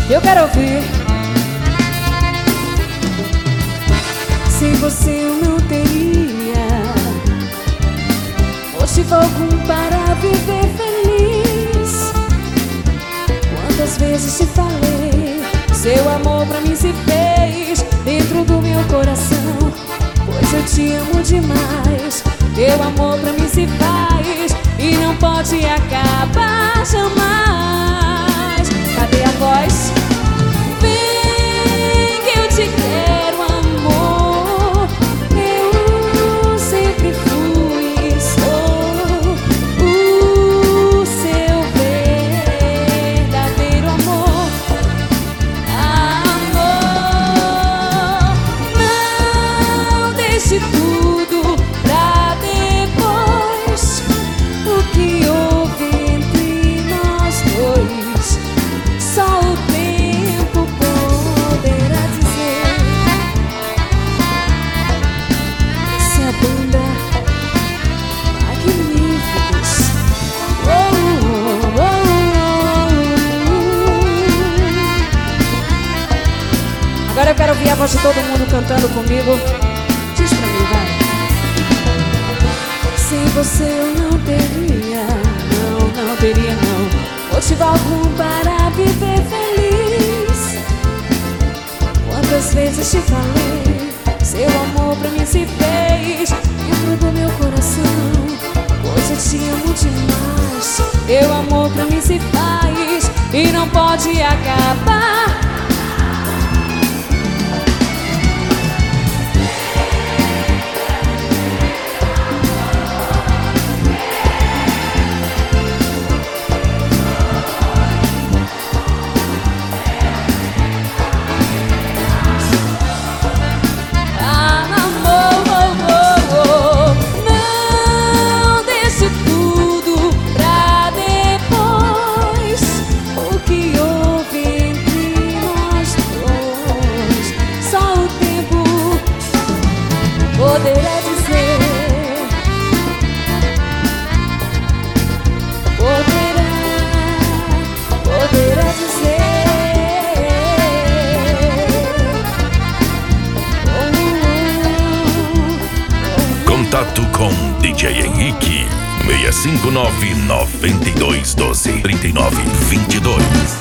Eu quero ouvir. Sem você eu não teria motivo algum para viver feliz. Quantas vezes te falei, seu amor pra mim se fez dentro do meu coração. Pois eu te amo demais, teu amor pra mim se faz e não pode acabar jamais. Cadê a voz? Vem que eu te quero, amor. Eu sempre fui e sou o seu verdadeiro amor. Amor, não deixe tudo pra depois. O que houve entre nós dois, só o tempo poderá dizer. Se a banda Magníficos. Agora eu quero ouvir a voz de todo mundo cantando comigo. Diz pra mim, vai. Sem você eu não teria, não teria não motivo algum para viver feliz. Quantas vezes te falei, seu amor pra mim se fez dentro do meu coração. Pois eu te amo demais, teu amor pra mim se faz e não pode acabar. Poderá dizer, poderá dizer. Contato com DJ Henrique 659-9212-3922.